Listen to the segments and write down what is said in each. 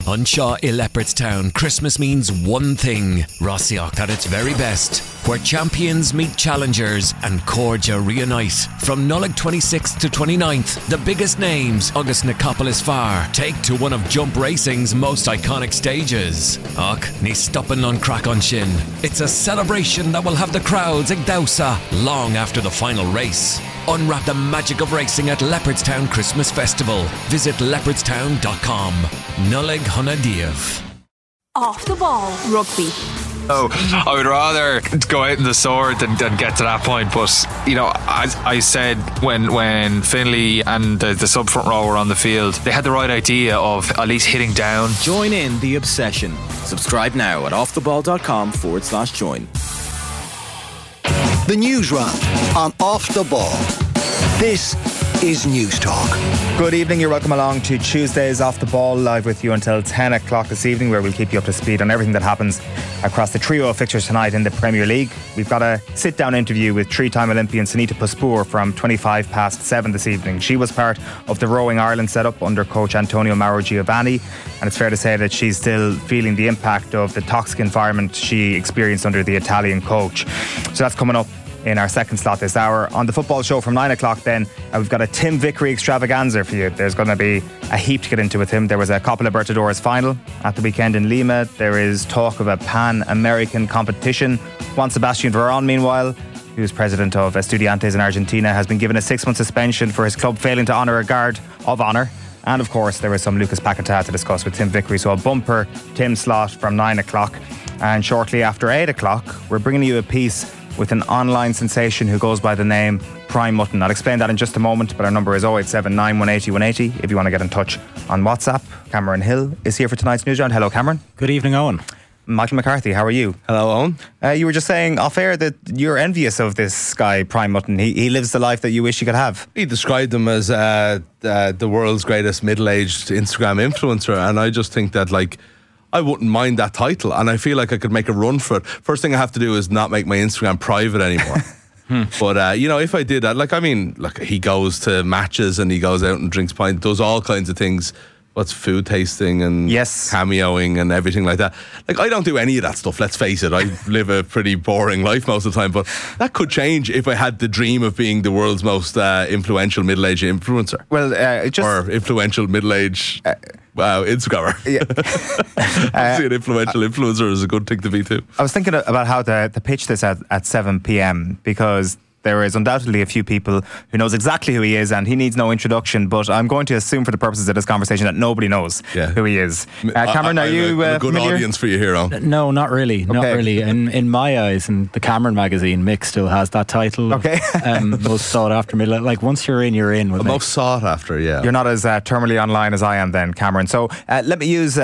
Anseo in Leopardstown, Christmas means one thing: Rossiach at its very best, where champions meet challengers and Corja reunite. From Nullig 26th to 29th, the biggest names, August Nicopolis Far, take to one of jump racing's most iconic stages. Och, ní stoppin' on crack on shin. It's a celebration that will have the crowds ag Dausa long after the final race. Unwrap the magic of racing at Leopardstown Christmas Festival. Visit leopardstown.com. Nullig Hunadiev. Off the ball rugby. Oh, I would rather go out in the sword than get to that point. But, you know, as I said, when Finlay and the sub front row were on the field, they had the right idea of at least hitting down. Join in the obsession. Subscribe now at offtheball.com/join. The news round on Off the Ball. This is News Talk. Good evening, you're welcome along to Tuesday's Off the Ball, live with you until 10 o'clock this evening, where we'll keep you up to speed on everything that happens across the trio of fixtures tonight in the Premier League. We've got a sit-down interview with three-time Olympian Sunita Puspure from 7:25 this evening. She was part of the Rowing Ireland setup under coach Antonio Mauro Giovanni, and it's fair to say that she's still feeling the impact of the toxic environment she experienced under the Italian coach. So that's coming up in our second slot this hour. On the football show from 9 o'clock then, we've got a Tim Vickery extravaganza for you. There's going to be a heap to get into with him. There was a Copa Libertadores final at the weekend in Lima. There is talk of a Pan-American competition. Juan Sebastian Veron, meanwhile, who's president of Estudiantes in Argentina, has been given a 6-month suspension for his club failing to honour a guard of honour. And of course, there is some Lucas Paquetá to discuss with Tim Vickery. So a bumper Tim slot from 9 o'clock. And shortly after 8 o'clock, we're bringing you a piece with an online sensation who goes by the name Prime Mutton. I'll explain that in just a moment, but our number is 0879 180 180 if you want to get in touch on WhatsApp. Cameron Hill is here for tonight's news round. Hello, Cameron. Good evening, Owen. Michael McCarthy, how are you? Hello, Owen. You were just saying off air that you're envious of this guy, Prime Mutton. He lives the life that you wish you could have. He described him as the world's greatest middle-aged Instagram influencer, and I just think that, like, I wouldn't mind that title, and I feel like I could make a run for it. First thing I have to do is not make my Instagram private anymore. But you know, if I did that, he goes to matches and he goes out and drinks pints, does all kinds of things. What's food tasting and cameoing and everything like that. Like, I don't do any of that stuff, let's face it. I live a pretty boring life most of the time, but that could change if I had the dream of being the world's most influential middle-aged influencer. Well, or influential middle-aged Instagrammer. Yeah. Obviously, an influential influencer is a good thing to be too. I was thinking about how to pitch this at 7 p.m. because there is undoubtedly a few people who knows exactly who he is, and he needs no introduction, but I'm going to assume for the purposes of this conversation that nobody knows who he is. Cameron, are you a good familiar? audience for you here, Owen? No, not really. Not really. In my eyes, and the Cameron magazine, Mick still has that title. Okay. Most sought after middle. Like, once you're in, you're in. Most sought after, yeah. You're not as terminally online as I am then, Cameron. So let me use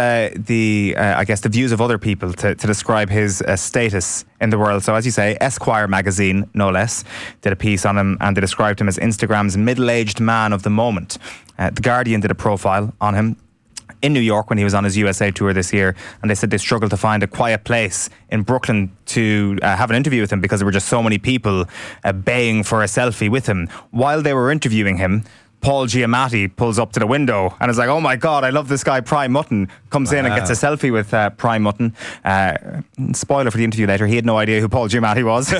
the views of other people to describe his status in the world. So as you say, Esquire magazine, no less, did a piece on him, and they described him as Instagram's middle-aged man of the moment. The Guardian did a profile on him in New York when he was on his USA tour this year, and they said they struggled to find a quiet place in Brooklyn to have an interview with him because there were just so many people baying for a selfie with him. While they were interviewing him, Paul Giamatti pulls up to the window and is like, oh my God, I love this guy Prime Mutton. Comes in and gets a selfie with Prime Mutton. Spoiler for the interview later, he had no idea who Paul Giamatti was.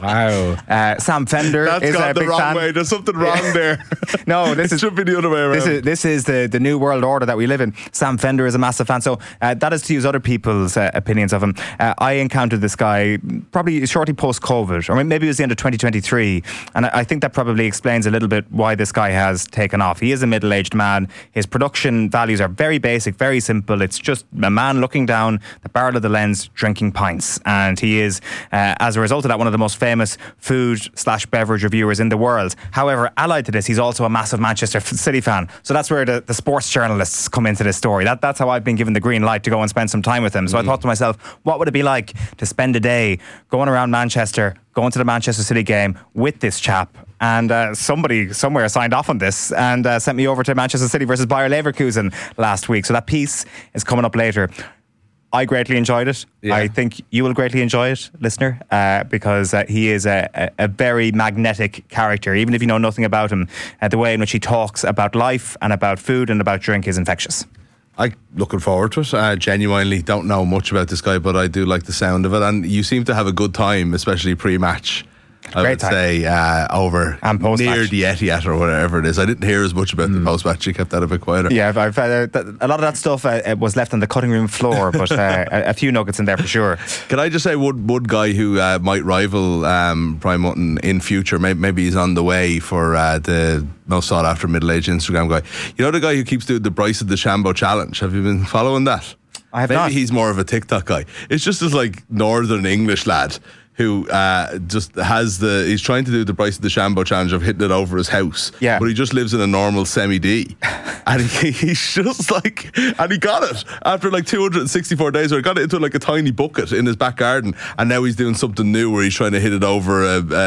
Wow. Sam Fender is a big fan. Way. There's something wrong there. No, this should be the other way around. This is the new world order that we live in. Sam Fender is a massive fan. So that is to use other people's opinions of him. I encountered this guy probably shortly post-COVID, or maybe it was the end of 2023. And I think that probably explains a little bit why this guy has taken off. He is a middle-aged man. His production values are very basic, very simple. It's just a man looking down the barrel of the lens, drinking pints. And he is, as a result of that, one of the most famous food/beverage reviewers in the world. However, allied to this, he's also a massive Manchester City fan. So that's where the sports journalists come into this story. That's how I've been given the green light to go and spend some time with him. So I thought to myself, what would it be like to spend a day going around Manchester, going to the Manchester City game with this chap? And somebody somewhere signed off on this and sent me over to Manchester City versus Bayer Leverkusen last week. So that piece is coming up later. I greatly enjoyed it. Yeah. I think you will greatly enjoy it, listener, because he is a very magnetic character. Even if you know nothing about him, the way in which he talks about life and about food and about drink is infectious. I'm looking forward to it. Genuinely don't know much about this guy, but I do like the sound of it. And you seem to have a good time, especially pre-match. I would say over and near the Etihad or whatever it is. I didn't hear as much about the post-match. You kept that a bit quieter. Yeah, I've a lot of that stuff was left on the cutting room floor, but a few nuggets in there for sure. Can I just say one guy who might rival Brian Mutton in future? Maybe he's on the way for the most sought after middle-aged Instagram guy. You know the guy who keeps doing the Bryson DeChambeau challenge? Have you been following that? I have not. Maybe he's more of a TikTok guy. It's just this like Northern English lad who just he's trying to do the Bryson DeChambeau challenge of hitting it over his house. Yeah. But he just lives in a normal semi-D. And he's just like, and he got it after like 264 days, or he got it into like a tiny bucket in his back garden. And now he's doing something new where he's trying to hit it over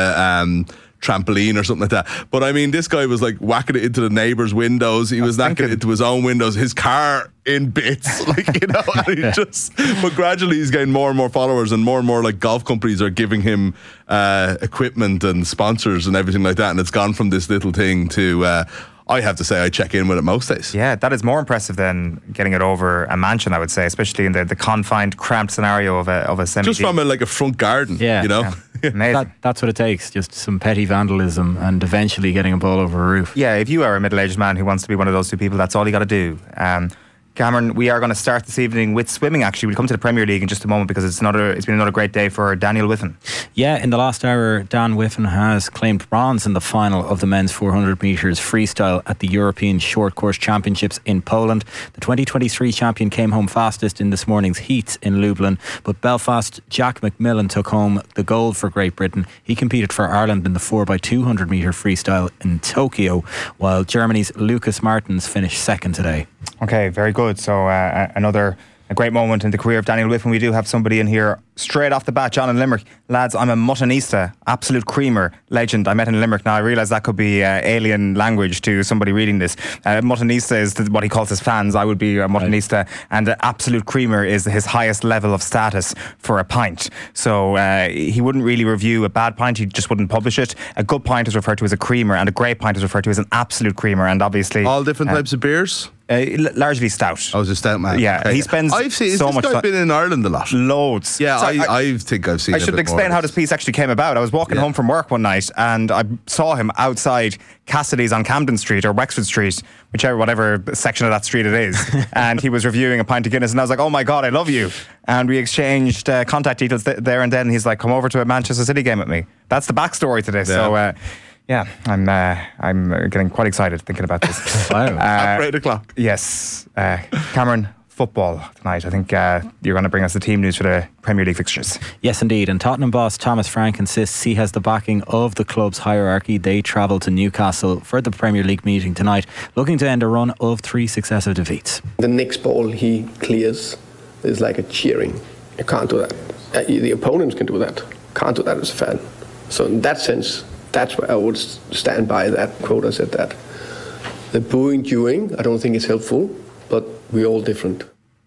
a trampoline or something like that. But I mean, this guy was like whacking it into the neighbours' windows. He was knocking it into his own windows, his car in bits, like, you know. And he but gradually he's getting more and more followers, and more like golf companies are giving him equipment and sponsors and everything like that. And it's gone from this little thing to I have to say I check in with it most days. Yeah, that is more impressive than getting it over a mansion, I would say, especially in the confined, cramped scenario of a semi. Just from a front garden, you know. Yeah. That's what it takes, just some petty vandalism and eventually getting a ball over a roof. Yeah, if you are a middle-aged man who wants to be one of those two people, that's all you got to do. Cameron, we are going to start this evening with swimming, actually. We'll come to the Premier League in just a moment because it's been another great day for Daniel Wiffen. Yeah, in the last hour, Dan Wiffen has claimed bronze in the final of the men's 400 metres freestyle at the European Short Course Championships in Poland. The 2023 champion came home fastest in this morning's heats in Lublin, but Belfast Jack McMillan took home the gold for Great Britain. He competed for Ireland in the 4x200 metre freestyle in Tokyo, while Germany's Lucas Martins finished second today. Okay, very good. So a great moment in the career of Daniel Wiffen. We do have somebody in here straight off the bat. John in Limerick. Lads, I'm a Muttonista, absolute creamer, legend. I met in Limerick. Now I realise that could be alien language to somebody reading this. Muttonista is what he calls his fans. I would be a Muttonista, and absolute creamer is his highest level of status for a pint. So he wouldn't really review a bad pint, he just wouldn't publish it. A good pint is referred to as a creamer, and a great pint is referred to as an absolute creamer. And obviously all different types of beers. Largely stout. I was a stout man. Yeah, okay. He spends I've seen, so much time. I've been in Ireland a lot. Loads. Yeah, I think I've seen. I should explain how this piece actually came about. I was walking home from work one night and I saw him outside Cassidy's on Camden Street or Wexford Street, whatever section of that street it is, and he was reviewing a pint of Guinness, and I was like, "Oh my God, I love you!" And we exchanged contact details there and then. He's like, "Come over to a Manchester City game with me." That's the backstory to this. Yeah. So. Yeah, I'm getting quite excited thinking about this. Wow. At 8 o'clock. Yes. Cameron, football tonight. I think you're going to bring us the team news for the Premier League fixtures. Yes, indeed. And Tottenham boss Thomas Frank insists he has the backing of the club's hierarchy. They travel to Newcastle for the Premier League meeting tonight, looking to end a run of 3 successive defeats. The next ball he clears is like a cheering. You can't do that. The opponents can do that. Can't do that as a fan. So in that sense, that's where I would stand by that quote. I said that. The booing during, I don't think is helpful, but we're all different.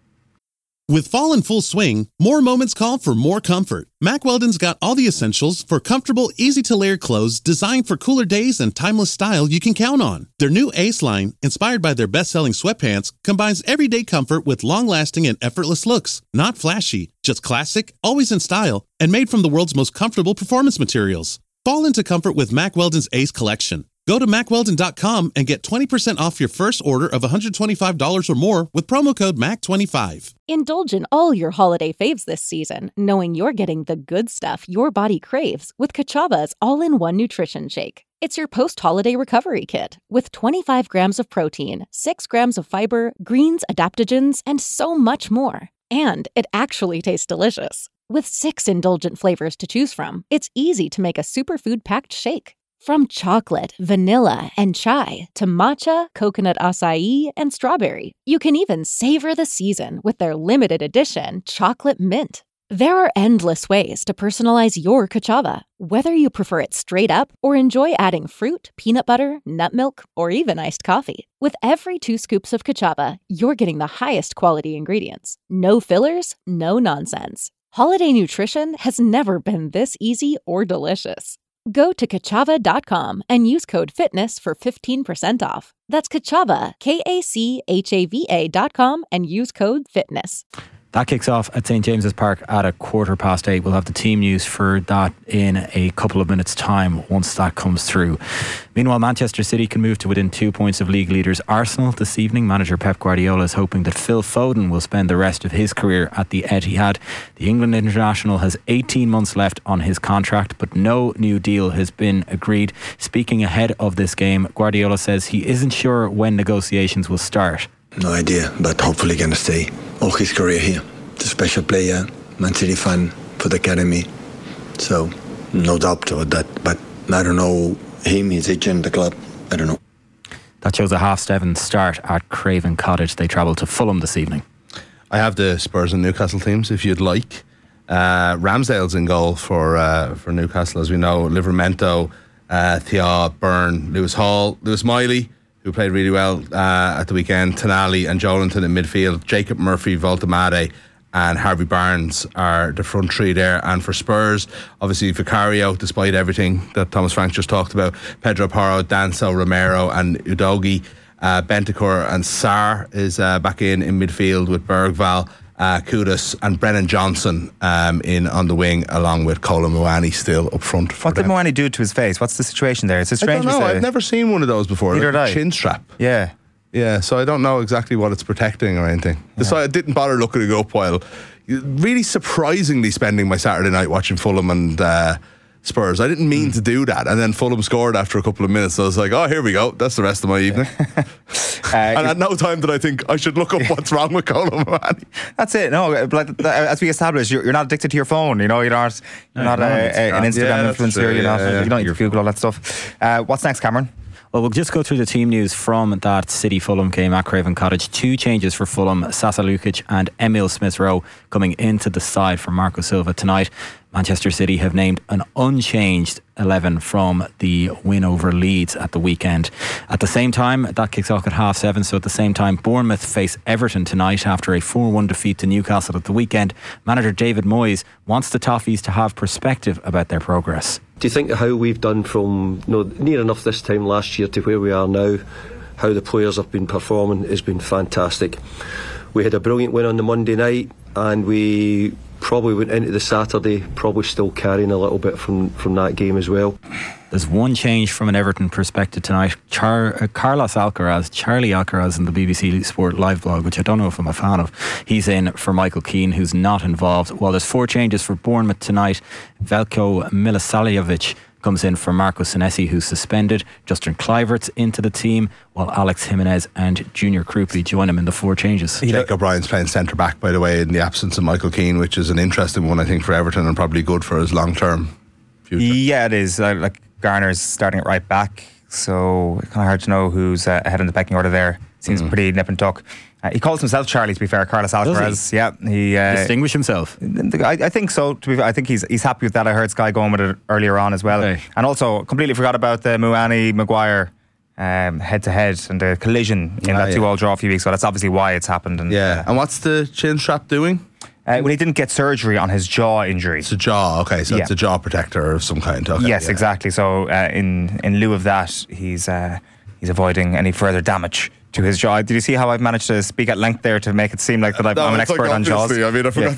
With fall in full swing, more moments call for more comfort. Mack Weldon's got all the essentials for comfortable, easy-to-layer clothes designed for cooler days and timeless style you can count on. Their new Ace line, inspired by their best-selling sweatpants, combines everyday comfort with long-lasting and effortless looks. Not flashy, just classic, always in style, and made from the world's most comfortable performance materials. Fall into comfort with Mack Weldon's Ace collection. Go to MackWeldon.com and get 20% off your first order of $125 or more with promo code MAC25. Indulge in all your holiday faves this season, knowing you're getting the good stuff your body craves with Kachava's all-in-one nutrition shake. It's your post-holiday recovery kit with 25 grams of protein, 6 grams of fiber, greens, adaptogens, and so much more. And it actually tastes delicious. With 6 indulgent flavors to choose from, it's easy to make a superfood-packed shake. From chocolate, vanilla, and chai to matcha, coconut acai, and strawberry. You can even savor the season with their limited edition chocolate mint. There are endless ways to personalize your Kachava, whether you prefer it straight up or enjoy adding fruit, peanut butter, nut milk, or even iced coffee. With every 2 scoops of Kachava, you're getting the highest quality ingredients. No fillers, no nonsense. Holiday nutrition has never been this easy or delicious. Go to Kachava.com and use code FITNESS for 15% off. That's Kachava, KACHAVA.com, and use code FITNESS. That kicks off at St James's Park at 8:15. We'll have the team news for that in a couple of minutes' time once that comes through. Meanwhile, Manchester City can move to within 2 points of league leaders Arsenal this evening. Manager Pep Guardiola is hoping that Phil Foden will spend the rest of his career at the Etihad. The England international has 18 months left on his contract, but no new deal has been agreed. Speaking ahead of this game, Guardiola says he isn't sure when negotiations will start. No idea, but hopefully going to stay all his career here. It's a special player, Man City fan for the academy, so no doubt about that. But I don't know him, his agent, the club, I don't know. That shows a 7:30 start at Craven Cottage. They travel to Fulham this evening. I have the Spurs and Newcastle teams if you'd like. Ramsdale's in goal for Newcastle, as we know. Livramento, Thiaw, Byrne, Lewis Hall, Lewis Miley, who played really well at the weekend, Tonali and Joelinton in midfield, Jacob Murphy, Voltemade and Harvey Barnes are the front three there. And for Spurs, obviously Vicario, despite everything that Thomas Frank just talked about, Pedro Porro, Danso, Romero and Udogie, Bentancur and Sarr is back in midfield with Bergval, Kudus and Brennan Johnson in on the wing, along with Colin Moani still up front. What did Moani do to his face? What's the situation there? It's a strange. I don't know. I've never seen one of those before. Neither like did I. Chin strap. Yeah. So I don't know exactly what it's protecting or anything. So I didn't bother looking it up while really surprisingly spending my Saturday night watching Fulham and Spurs. I didn't mean to do that, and then Fulham scored after a couple of minutes, so I was like, oh, here we go, that's the rest of my evening. And at no time did I think I should look up what's wrong with Colin Moani. That's it. No, like, as we established, you're not addicted to your phone. You know, you're not an Instagram influencer. You don't need to Google all that stuff. What's next, Cameron? Well, we'll just go through the team news from that City-Fulham game at Craven Cottage. 2 changes for Fulham, Sasa Lukic and Emil Smith-Rowe coming into the side for Marco Silva tonight. Manchester City have named an unchanged 11 from the win over Leeds at the weekend. At the same time, that kicks off at 7:30, so at the same time, Bournemouth face Everton tonight after a 4-1 defeat to Newcastle at the weekend. Manager David Moyes wants the Toffees to have perspective about their progress. Do you think how we've done from near enough this time last year to where we are now, how the players have been performing has been fantastic. We had a brilliant win on the Monday night, and we probably went into the Saturday probably still carrying a little bit from that game as well. There's one change from an Everton perspective tonight. Carlos Alcaraz, Charlie Alcaraz in the BBC Sport live blog, which I don't know if I'm a fan of, he's in for Michael Keane, who's not involved. While there's 4 changes for Bournemouth tonight, Veljko Milisaljevic comes in for Marco Senesi, who's suspended. Justin Kluivert's into the team, while Alex Jimenez and Junior Krupi join him in the 4 changes. Jake O'Brien's playing centre back, by the way, in the absence of Michael Keane, which is an interesting one, I think, for Everton, and probably good for his long-term future. Yeah, it is. Like Garner's starting at right back, so it's kind of hard to know who's ahead in the pecking order there. Seems pretty nip and tuck. He calls himself Charlie, to be fair, Carlos Alcaraz. He? Yeah, he distinguished himself. I think so. To be fair, I think he's happy with that. I heard Sky going with it earlier on as well. Okay. And also completely forgot about the Moani Maguire head to head and the collision in that 2-2 draw a few weeks ago. That's obviously why it's happened. And, and what's the chin strap doing? Well, he didn't get surgery on his jaw injury. It's a jaw, okay, so it's a jaw protector of some kind. Okay, yes, exactly. So in lieu of that, he's avoiding any further damage to his jaw. Did you see how I've managed to speak at length there to make it seem like that I'm an expert on jaws? I mean, I forgot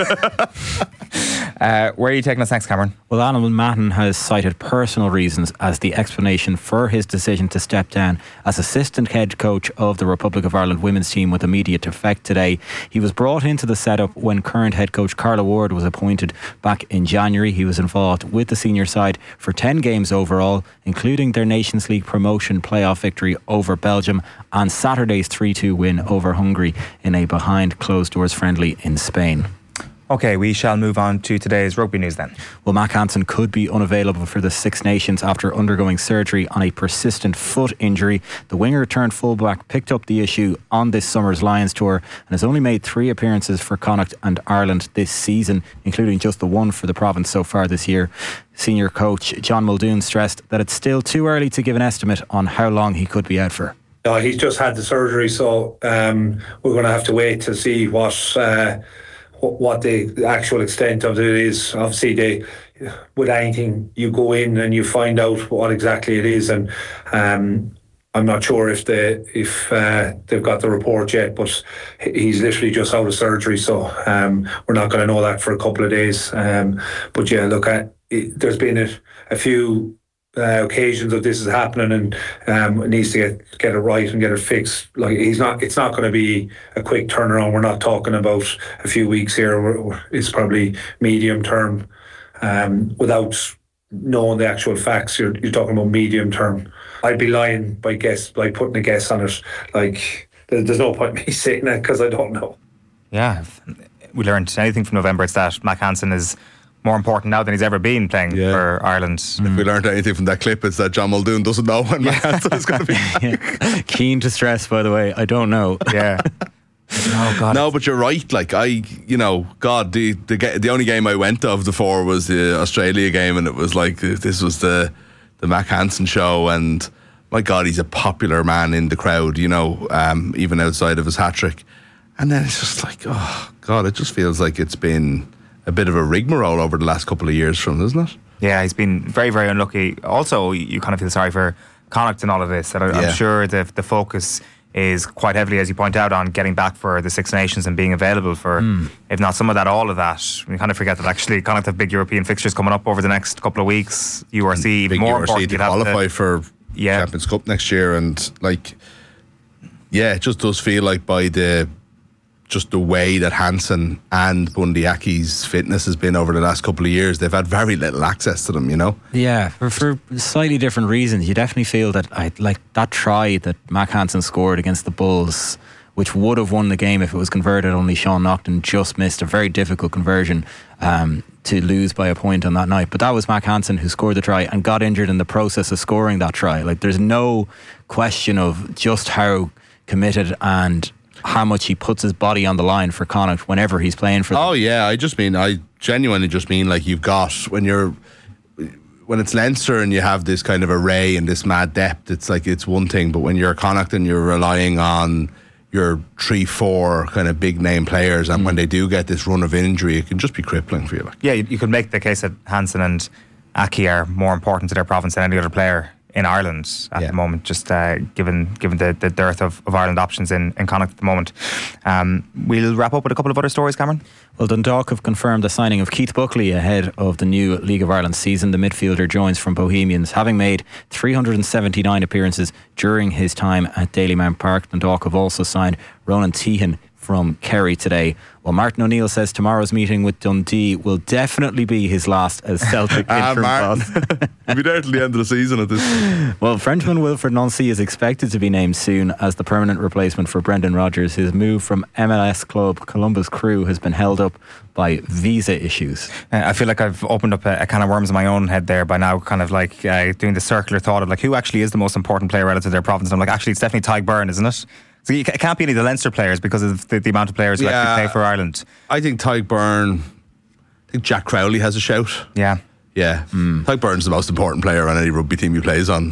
where are you taking us next, Cameron? Well, Alan Mahon has cited personal reasons as the explanation for his decision to step down as assistant head coach of the Republic of Ireland women's team with immediate effect today. He was brought into the setup when current head coach Carla Ward was appointed back in January. He was involved with the senior side for 10 games overall, including their Nations League promotion playoff victory over Belgium and Saturday's 3-2 win over Hungary in a behind closed doors friendly in Spain. Okay, we shall move on to today's rugby news then. Well, Mac Hansen could be unavailable for the Six Nations after undergoing surgery on a persistent foot injury. The winger turned fullback picked up the issue on this summer's Lions tour and has only made 3 appearances for Connacht and Ireland this season, including just the 1 for the province so far this year. Senior coach John Muldoon stressed that it's still too early to give an estimate on how long he could be out for. He's just had the surgery, so we're going to have to wait to see what the actual extent of it is. Obviously, with anything, you go in and you find out what exactly it is, and I'm not sure if they've got the report yet, but he's literally just out of surgery, so we're not going to know that for a couple of days. But yeah, look, there's been a few occasions of this is happening, and it needs to get it right and get it fixed. Like it's not going to be a quick turnaround. We're not talking about a few weeks here. It's probably medium term. Without knowing the actual facts, you're talking about medium term. I'd be lying by putting a guess on it. Like there's no point in me saying that because I don't know. Yeah, if we learned anything from November, it's that Mac Hansen is more important now than he's ever been playing for Ireland. If we learned anything from that clip, it's that John Muldoon doesn't know when Mac Hansen is going to be. Keen to stress, by the way, I don't know. Yeah. Oh God. No, but you're right. Like the only game I went of the 4 was the Australia game, and it was like this was the Mac Hansen show, and my God, he's a popular man in the crowd. Even outside of his hat trick. And then it's just like, oh God, it just feels like it's been a bit of a rigmarole over the last couple of years from, isn't it? Yeah, he's been very, very unlucky. Also, you kind of feel sorry for Connacht and all of this. And I'm sure the focus is quite heavily, as you point out, on getting back for the Six Nations and being available for, if not some of that, all of that. We kind of forget that actually Connacht have big European fixtures coming up over the next couple of weeks. URC, even more important. To qualify for Champions Cup next year, and it just does feel like by the way that Hansen and Bundy Aki's fitness has been over the last couple of years, they've had very little access to them, Yeah, for slightly different reasons. You definitely feel that that try that Mac Hansen scored against the Bulls, which would have won the game if it was converted, only Sean Naughton just missed a very difficult conversion to lose by a point on that night. But that was Mac Hansen who scored the try and got injured in the process of scoring that try. Like, there's no question of just how committed and how much he puts his body on the line for Connacht whenever he's playing for them. Oh yeah, I genuinely just mean, like, you've got, when it's Leinster and you have this kind of array and this mad depth, it's like, it's one thing, but when you're Connacht and you're relying on your 3-4 kind of big name players, and when they do get this run of injury, it can just be crippling for you. Yeah, you could make the case that Hansen and Aki are more important to their province than any other player in Ireland at the moment, just given the dearth of Ireland options in Connacht at the moment. We'll wrap up with a couple of other stories, Cameron. Well, Dundalk have confirmed the signing of Keith Buckley ahead of the new League of Ireland season. The midfielder joins from Bohemians, having made 379 appearances during his time at Dalymount Park. Dundalk have also signed Ronan Tehan from Kerry today. Well, Martin O'Neill says tomorrow's meeting with Dundee will definitely be his last as Celtic interim boss. He'll be there till the end of the season at this. Well, Frenchman Wilfred Nancy is expected to be named soon as the permanent replacement for Brendan Rodgers. His move from MLS club Columbus Crew has been held up by visa issues. I feel like I've opened up a can of worms in my own head there by now, kind of like doing the circular thought of like, who actually is the most important player relative to their province. And I'm like, actually it's definitely Tadhg Beirne, isn't it? So it can't be any of the Leinster players because of the amount of players who actually play for Ireland. I think Tadhg Beirne, I think Jack Crowley has a shout. Yeah. Tadhg Beirne's the most important player on any rugby team he plays on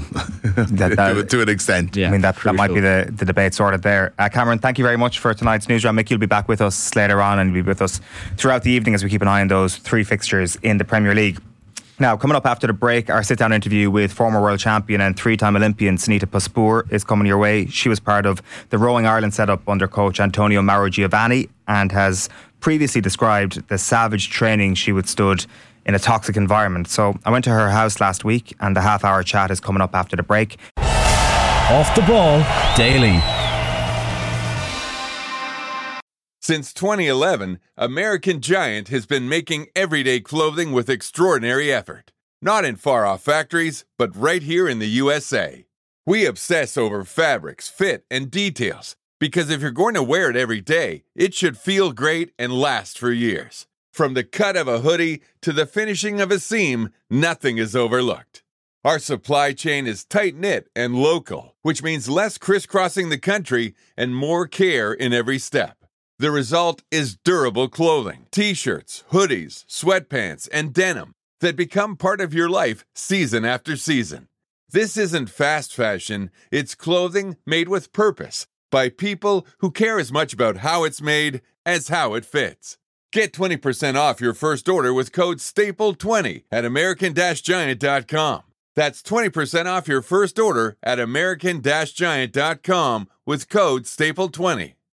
to an extent. I mean, that might be the debate sorted there. Cameron, thank you very much for tonight's newsround. Mick, you'll be back with us later on, and you'll be with us throughout the evening as we keep an eye on those 3 fixtures in the Premier League. Now, coming up after the break, our sit-down interview with former world champion and 3-time Olympian Sunita Paspoor is coming your way. She was part of the Rowing Ireland setup under coach Antonio Mauro Giovanni and has previously described the savage training she withstood in a toxic environment. So I went to her house last week, and the half-hour chat is coming up after the break. Off the Ball Daily. Since 2011, American Giant has been making everyday clothing with extraordinary effort. Not in far-off factories, but right here in the USA. We obsess over fabrics, fit, and details, because if you're going to wear it every day, it should feel great and last for years. From the cut of a hoodie to the finishing of a seam, nothing is overlooked. Our supply chain is tight-knit and local, which means less crisscrossing the country and more care in every step. The result is durable clothing, t-shirts, hoodies, sweatpants, and denim that become part of your life season after season. This isn't fast fashion, it's clothing made with purpose by people who care as much about how it's made as how it fits. Get 20% off your first order with code STAPLE20 at American-Giant.com. That's 20% off your first order at American-Giant.com with code STAPLE20.